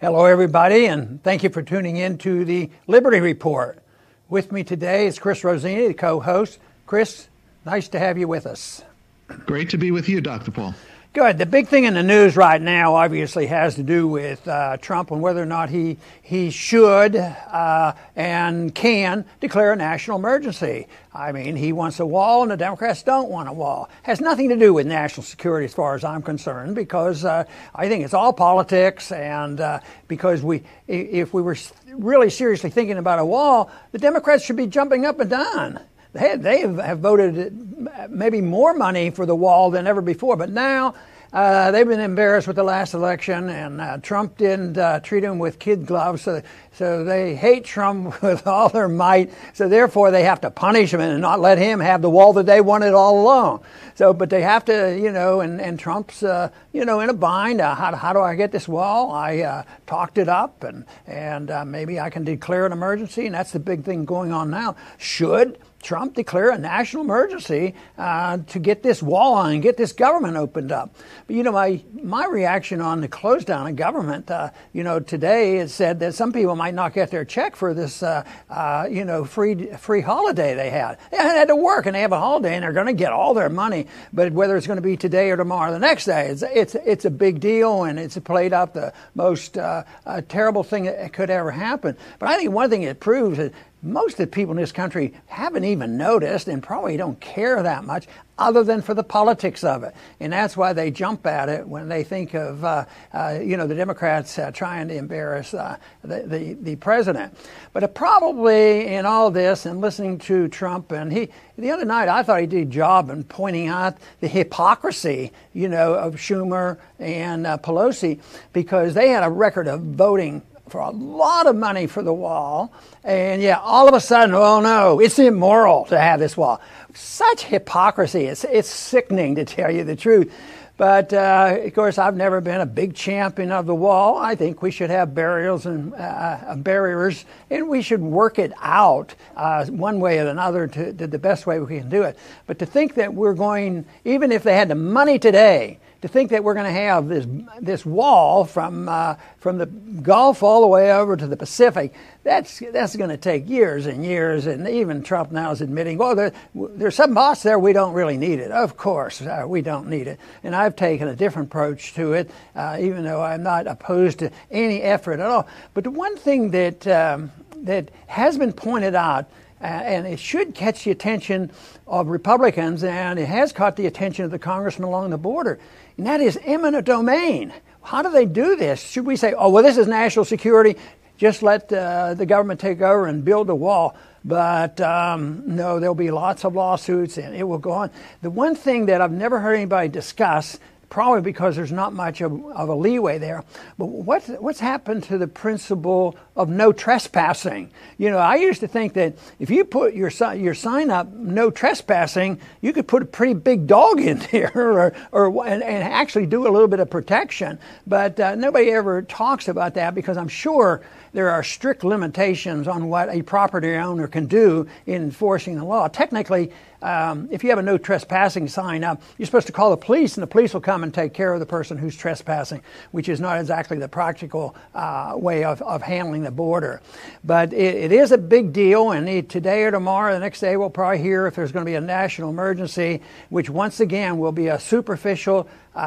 Hello, everybody, and thank you for tuning in to the Liberty Report. With me today is Chris Rossini, the co-host. Chris, nice to have you with us. Great to be with you, Dr. Paul. Good. The big thing in the news right now obviously has to do with Trump and whether or not he should and can declare a national emergency. I mean, he wants a wall and the Democrats don't want a wall. Has nothing to do with national security as far as I'm concerned, because I think it's all politics, and because if we were really seriously thinking about a wall, the Democrats should be jumping up and down. They have voted maybe more money for the wall than ever before, but now they've been embarrassed with the last election, and Trump didn't treat them with kid gloves, so they hate Trump with all their might. So therefore, they have to punish him and not let him have the wall that they wanted all along. So, but they have to, and Trump's, in a bind. How do I get this wall? I talked it up, and maybe I can declare an emergency, and that's the big thing going on now. Should Trump declare a national emergency to get this wall on and get this government opened up? But my reaction on the close down of government, today it said that some people might not get their check for this, free holiday they had. They had to work and they have a holiday and they're going to get all their money. But whether it's going to be today or tomorrow or the next day, it's a big deal, and it's played out the most terrible thing that could ever happen. But I think one thing it proves is most of the people in this country haven't even noticed and probably don't care that much other than for the politics of it. And that's why they jump at it when they think of, the Democrats trying to embarrass the president. But probably in all this and listening to Trump, and the other night I thought he did a job in pointing out the hypocrisy, of Schumer and Pelosi, because they had a record of voting for a lot of money for the wall, and all of a sudden, oh no, it's immoral to have this wall. Such hypocrisy. It's sickening, to tell you the truth. But of course, I've never been a big champion of the wall. I think we should have barriers and barriers, and we should work it out one way or another to the best way we can do it. But to think that we're going, even if they had the money today, to think that we're going to have this wall from the Gulf all the way over to the Pacific, that's going to take years and years. And even Trump now is admitting, well, there's some spots there we don't really need it. Of course, we don't need it. And I've taken a different approach to it, even though I'm not opposed to any effort at all. But the one thing that has been pointed out, and it should catch the attention of Republicans, and it has caught the attention of the congressmen along the border, and that is eminent domain. How do they do this? Should we say, oh, well, this is national security, just let the government take over and build a wall? But no, there'll be lots of lawsuits, and it will go on. The one thing that I've never heard anybody discuss, probably because there's not much of a leeway there, but what's happened to the principle of no trespassing? I used to think that if you put your sign up, no trespassing, you could put a pretty big dog in there and actually do a little bit of protection. But nobody ever talks about that, because I'm sure there are strict limitations on what a property owner can do in enforcing the law. Technically, if you have a no trespassing sign up, you're supposed to call the police, and the police will come and take care of the person who's trespassing, which is not exactly the practical way of handling the border. But it is a big deal, and today or tomorrow, the next day, we'll probably hear if there's going to be a national emergency, which once again will be a superficial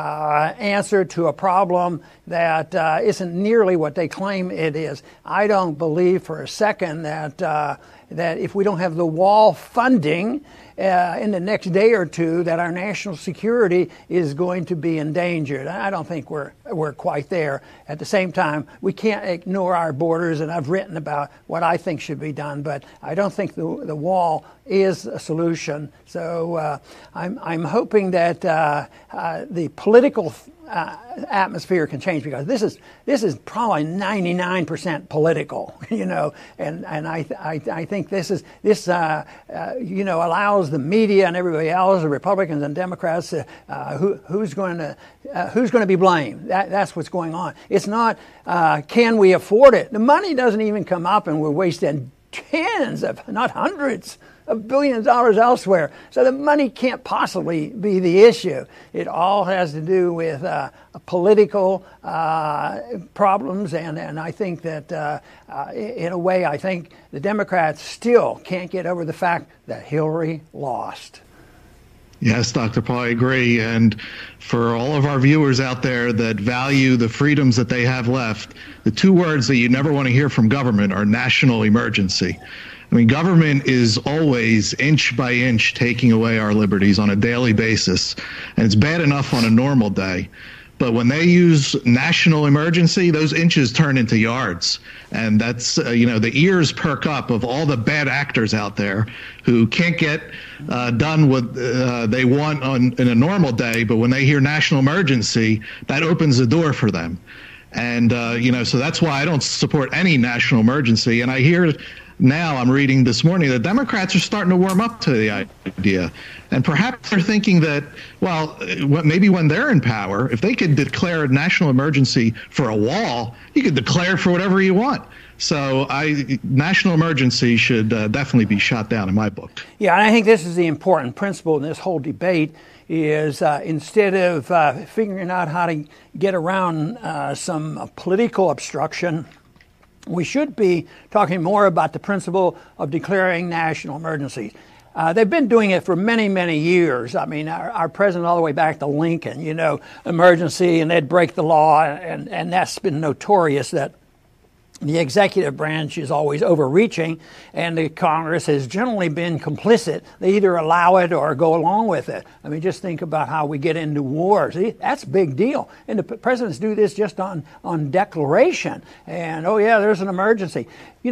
answer to a problem that isn't nearly what they claim it is. I don't believe for a second that if we don't have the wall funding in the next day or two, that our national security is going to be endangered. I don't think we're quite there. At the same time, we can't ignore our borders, and I've written about what I think should be done, but I don't think the wall is a solution. So I'm hoping that the political atmosphere can change, because this is probably 99% political, and I think this allows the media and everybody else, the Republicans and Democrats, who's going to be blamed. That's what's going on. It's not can we afford it. The money doesn't even come up, and we're wasting tens of, not hundreds, of billions of dollars elsewhere. So the money can't possibly be the issue. It all has to do with political problems, and I think that in a way, I think the Democrats still can't get over the fact that Hillary lost. Yes, Dr. Paul, I agree. And for all of our viewers out there that value the freedoms that they have left, the two words that you never want to hear from government are national emergency. I mean, government is always inch by inch taking away our liberties on a daily basis, and it's bad enough on a normal day. But when they use national emergency, those inches turn into yards. And that's, the ears perk up of all the bad actors out there who can't get done what they want in a normal day. But when they hear national emergency, that opens the door for them. And, so that's why I don't support any national emergency. And I hear now, I'm reading this morning, the Democrats are starting to warm up to the idea. And perhaps they're thinking that, well, maybe when they're in power, if they could declare a national emergency for a wall, you could declare for whatever you want. So national emergency should definitely be shot down in my book. Yeah, and I think this is the important principle in this whole debate is instead of figuring out how to get around some political obstruction, we should be talking more about the principle of declaring national emergency. They've been doing it for many, many years. I mean, our president all the way back to Lincoln, emergency, and they'd break the law, and that's been notorious that the executive branch is always overreaching, and the Congress has generally been complicit. They either allow it or go along with it. I mean, just think about how we get into wars. That's a big deal. And the presidents do this just on declaration. And, oh, yeah, there's an emergency.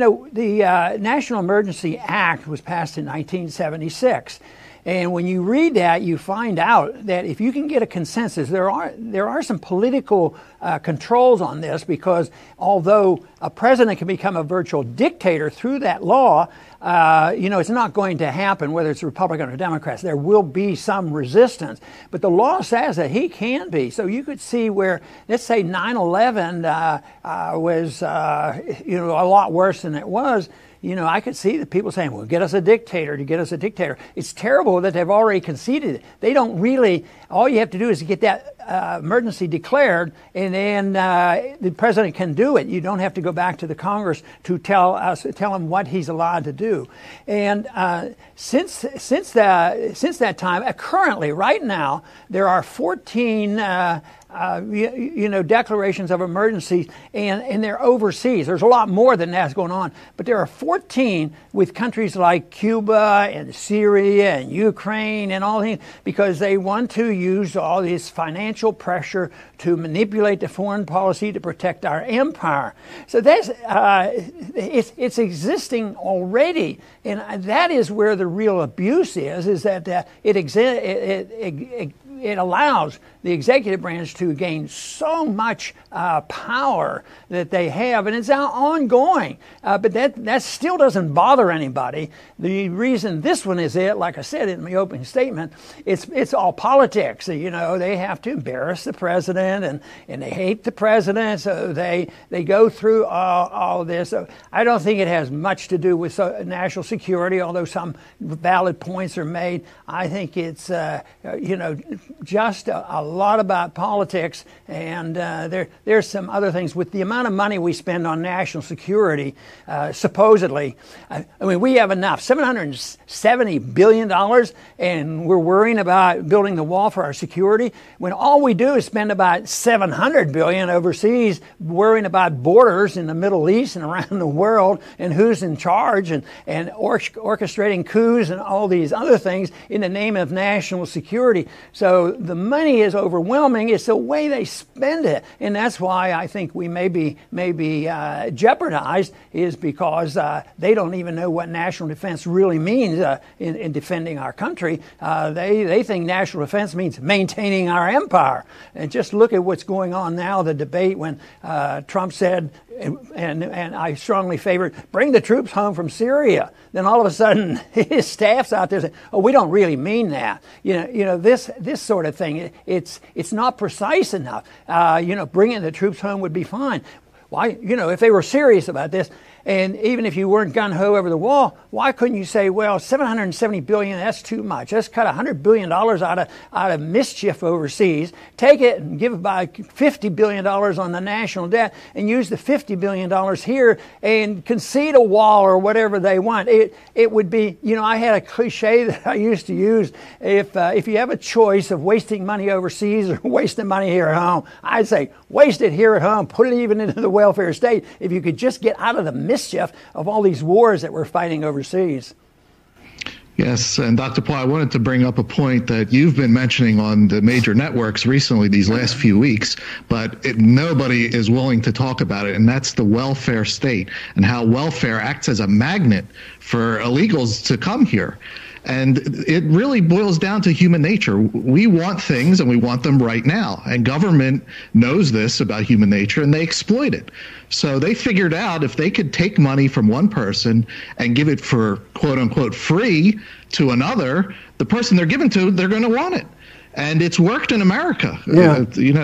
The National Emergency Act was passed in 1976. And when you read that, you find out that if you can get a consensus, there are some political controls on this, because although a president can become a virtual dictator through that law, it's not going to happen whether it's Republican or Democrats. There will be some resistance. But the law says that he can be. So you could see where, let's say 9/11 was, a lot worse than it was. I could see the people saying, well, get us a dictator to get us a dictator. It's terrible that they've already conceded it. They don't really, all you have to do is get that emergency declared, and then the president can do it. You don't have to go back to the Congress to tell him what he's allowed to do. And since that time, currently, right now, there are 14 declarations of emergency, and they're overseas. There's a lot more than that's going on, but there are 14 with countries like Cuba and Syria and Ukraine and all these, because they want to use all this financial pressure to manipulate the foreign policy to protect our empire. So that's it's existing already, and that is where the real abuse is that it allows the executive branch to gain so much power that they have, and it's ongoing. But that still doesn't bother anybody. The reason this one is like I said in my opening statement, it's all politics. They have to embarrass the president, and they hate the president, so they go through all this. So I don't think it has much to do with national security, although some valid points are made. I think it's just a lot about politics, and there's some other things. With the amount of money we spend on national security, supposedly, we have enough, $770 billion, and we're worrying about building the wall for our security, when all we do is spend about $700 billion overseas worrying about borders in the Middle East and around the world, and who's in charge, and orchestrating coups and all these other things in the name of national security. So the money is overwhelming. It's the way they spend it, and that's why I think we may be jeopardized, is because they don't even know what national defense really means in defending our country. They think national defense means maintaining our empire. And just look at what's going on now, the debate when Trump said, and I strongly favor, bring the troops home from Syria. Then all of a sudden, his staff's out there saying, "Oh, we don't really mean that." This sort of thing. It's not precise enough. Bringing the troops home would be fine. Why, if they were serious about this, and even if you weren't gung-ho over the wall, why couldn't you say, well, $770 billion, that's too much. Let's cut $100 billion out of mischief overseas, take it and give about $50 billion on the national debt, and use the $50 billion here and concede a wall or whatever they want. It would be, I had a cliche that I used to use, if you have a choice of wasting money overseas or wasting money here at home, I'd say waste it here at home, put it even into the welfare state, if you could just get out of the mischief of all these wars that we're fighting overseas. Yes, and Dr. Paul, I wanted to bring up a point that you've been mentioning on the major networks recently these last few weeks, but nobody is willing to talk about it, and that's the welfare state and how welfare acts as a magnet for illegals to come here. And it really boils down to human nature. We want things and we want them right now. And government knows this about human nature and they exploit it. So they figured out if they could take money from one person and give it for quote unquote free to another, the person they're giving to, they're going to want it. And it's worked in America. Yeah.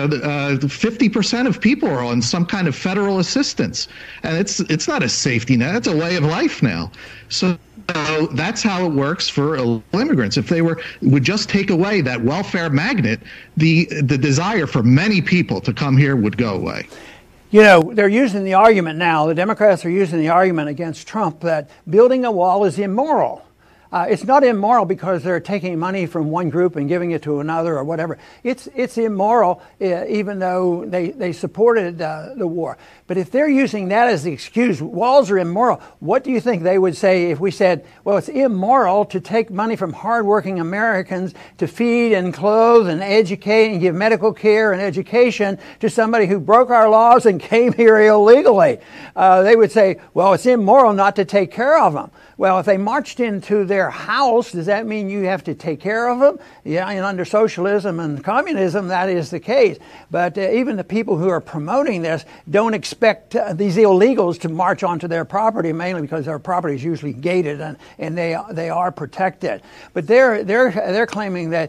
50% of people are on some kind of federal assistance. And it's not a safety net. It's a way of life now. So that's how it works for immigrants. If they would just take away that welfare magnet, the desire for many people to come here would go away. They're using the argument now, the Democrats are using the argument against Trump that building a wall is immoral. It's not immoral because they're taking money from one group and giving it to another or whatever. It's immoral even though they supported the war. But if they're using that as the excuse, walls are immoral, what do you think they would say if we said, well, it's immoral to take money from hardworking Americans to feed and clothe and educate and give medical care and education to somebody who broke our laws and came here illegally? They would say, well, it's immoral not to take care of them. Well, if they marched into their house, does that mean you have to take care of them? Yeah, and under socialism and communism, that is the case. But even the people who are promoting this don't expect these illegals to march onto their property, mainly because their property is usually gated and they are protected. But they're claiming that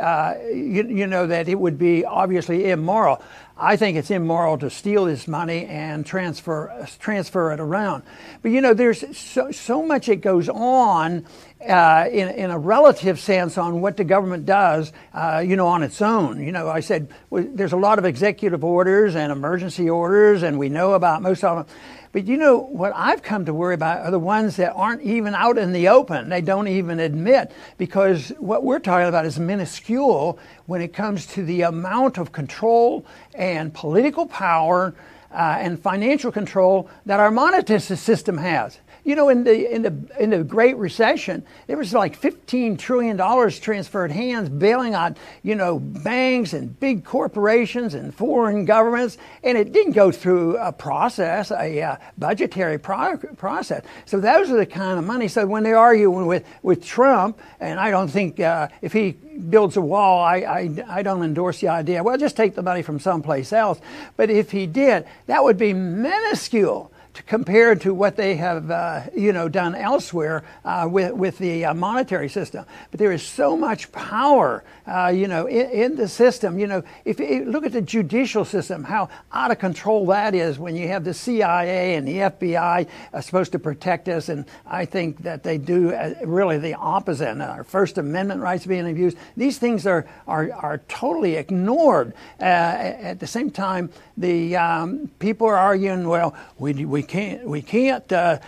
that it would be obviously immoral. I think it's immoral to steal this money and transfer it around. But there's so much it goes on in a relative sense on what the government does, on its own. I said there's a lot of executive orders and emergency orders, and we know about most of them. But what I've come to worry about are the ones that aren't even out in the open. They don't even admit, because what we're talking about is minuscule when it comes to the amount of control and political power and financial control that our monetary system has. In the Great Recession, there was like $15 trillion transferred hands, bailing out, banks and big corporations and foreign governments, and it didn't go through a process, a budgetary process. So those are the kind of money. So when they're arguing with Trump, and I don't think if he builds a wall, I don't endorse the idea, well, just take the money from someplace else. But if he did, that would be minuscule compared to what they have, done elsewhere with the monetary system. But there is so much power, in the system. If you look at the judicial system, how out of control that is when you have the CIA and the FBI supposed to protect us, and I think that they do really the opposite. And our First Amendment rights being abused. These things are totally ignored. At the same time, the people are arguing, well, we can't build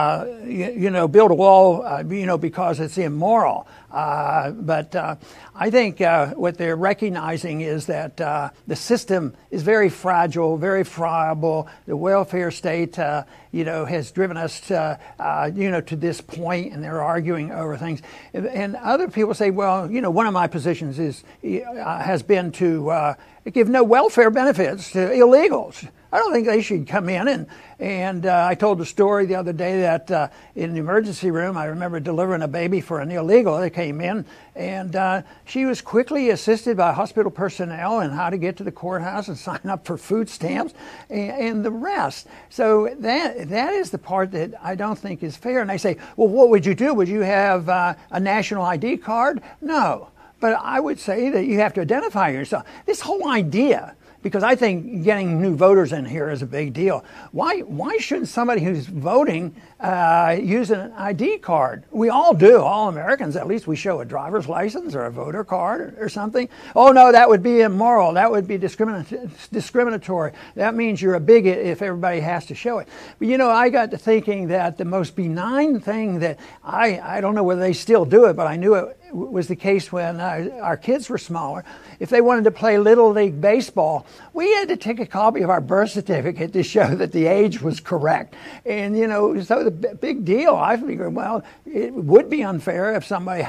a wall, because it's immoral. But I think what they're recognizing is that the system is very fragile, very friable. The welfare state, has driven us to this point, and they're arguing over things. And other people say, well, one of my positions has been to give no welfare benefits to illegals. I don't think they should come in. And I told the story the other day that in the emergency room, I remember delivering a baby for an illegal that came in, and she was quickly assisted by hospital personnel in how to get to the courthouse and sign up for food stamps and the rest. So that is the part that I don't think is fair. And they say, well, what would you do? Would you have a national ID card? No. But I would say that you have to identify yourself. This whole idea because I think getting new voters in here is a big deal. Why shouldn't somebody who's voting use an ID card? We all do, all Americans. At least we show a driver's license or a voter card or something. Oh no, that would be immoral. That would be discriminatory. That means you're a bigot if everybody has to show it. But I got to thinking that the most benign thing that I don't know whether they still do it, but I knew it was the case when our kids were smaller. If they wanted to play Little League Baseball, we had to take a copy of our birth certificate to show that the age was correct. And, so the big deal, I figured, well, it would be unfair if somebody,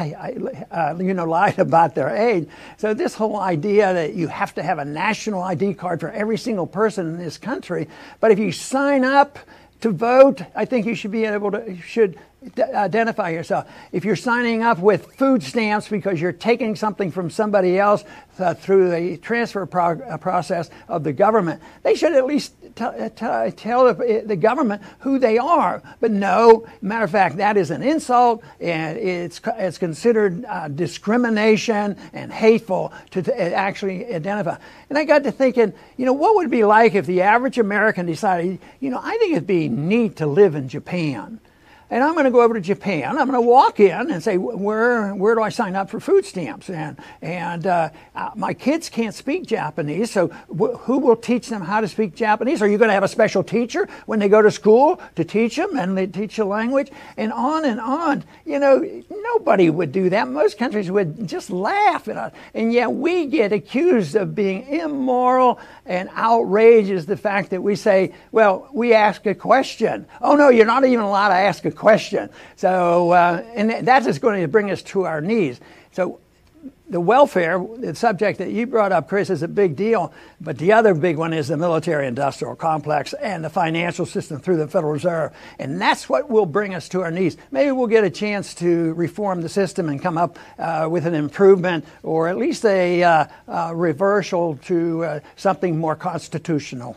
lied about their age. So this whole idea that you have to have a national ID card for every single person in this country, but if you sign up to vote, I think you should be able to, identify yourself. If you're signing up with food stamps because you're taking something from somebody else through the transfer process of the government, they should at least tell the government who they are. But no, matter of fact, that is an insult, and it's considered discrimination and hateful to actually identify. And I got to thinking, what would it be like if the average American decided, I think it'd be neat to live in Japan. And I'm going to go over to Japan. I'm going to walk in and say, where do I sign up for food stamps? And my kids can't speak Japanese, so who will teach them how to speak Japanese? Are you going to have a special teacher when they go to school to teach them and they teach the language? And on and on. Nobody would do that. Most countries would just laugh at us. And yet we get accused of being immoral, and outrage is the fact that we say, well, we ask a question. Oh, no, you're not even allowed to ask a question. So, and that is going to bring us to our knees. So the welfare, the subject that you brought up, Chris, is a big deal. But the other big one is the military-industrial complex and the financial system through the Federal Reserve. And that's what will bring us to our knees. Maybe we'll get a chance to reform the system and come up with an improvement, or at least a reversal to something more constitutional.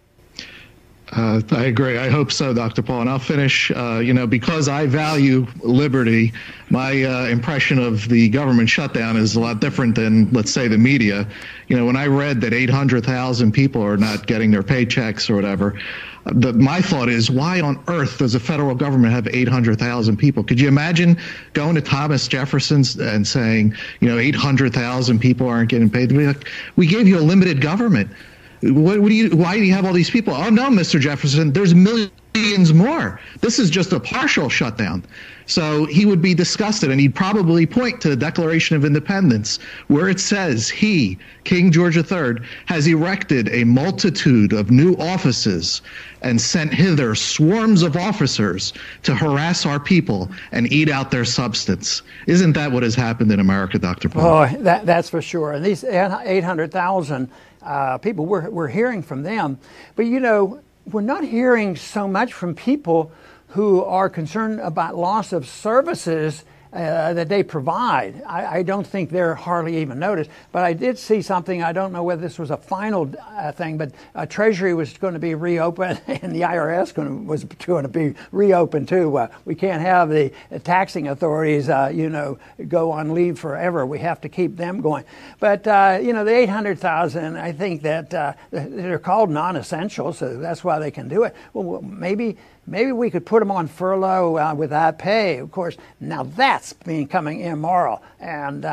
I agree. I hope so, Dr. Paul. And I'll finish, because I value liberty, my impression of the government shutdown is a lot different than, let's say, the media. When I read that 800,000 people are not getting their paychecks or whatever, my thought is, why on earth does the federal government have 800,000 people? Could you imagine going to Thomas Jefferson's and saying, 800,000 people aren't getting paid? They'd be like, we gave you a limited government. Why do you have all these people? Oh, no, Mr. Jefferson, there's millions more. This is just a partial shutdown. So he would be disgusted, and he'd probably point to the Declaration of Independence, where it says he, King George III, has erected a multitude of new offices and sent hither swarms of officers to harass our people and eat out their substance. Isn't that what has happened in America, Dr. Paul? Oh, that's for sure. And these 800,000 people, we're hearing from them. But, we're not hearing so much from people who are concerned about loss of services that they provide. I don't think they're hardly even noticed. But I did see something, I don't know whether this was a final thing, but Treasury was going to be reopened and the IRS was going to be reopened too. We can't have the taxing authorities, go on leave forever. We have to keep them going. But, the 800,000, I think that they're called non-essential, so that's why they can do it. Well, maybe we could put them on furlough without pay. Of course, now that's becoming immoral and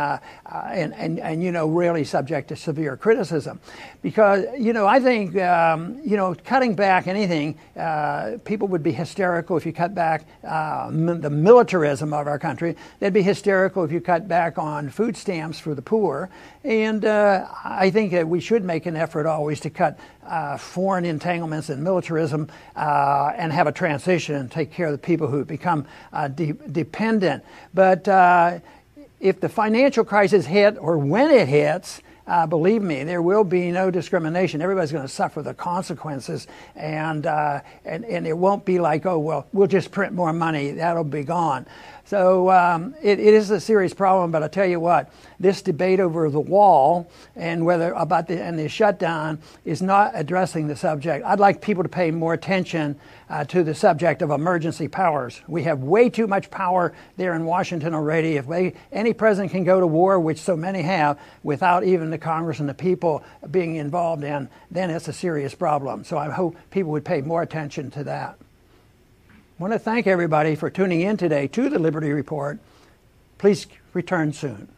really subject to severe criticism. Because, I think, cutting back anything, people would be hysterical if you cut back the militarism of our country. They'd be hysterical if you cut back on food stamps for the poor. And I think that we should make an effort always to cut foreign entanglements and militarism and have a transition and take care of the people who become dependent. But if the financial crisis hit, or when it hits, believe me, there will be no discrimination. Everybody's going to suffer the consequences, and it won't be like, oh, well, we'll just print more money. That'll be gone. So it is a serious problem, but I'll tell you what, this debate over the wall and the shutdown is not addressing the subject. I'd like people to pay more attention to the subject of emergency powers. We have way too much power there in Washington already. If any president can go to war, which so many have, without even the Congress and the people being involved in, then it's a serious problem. So I hope people would pay more attention to that. I want to thank everybody for tuning in today to the Liberty Report. Please return soon.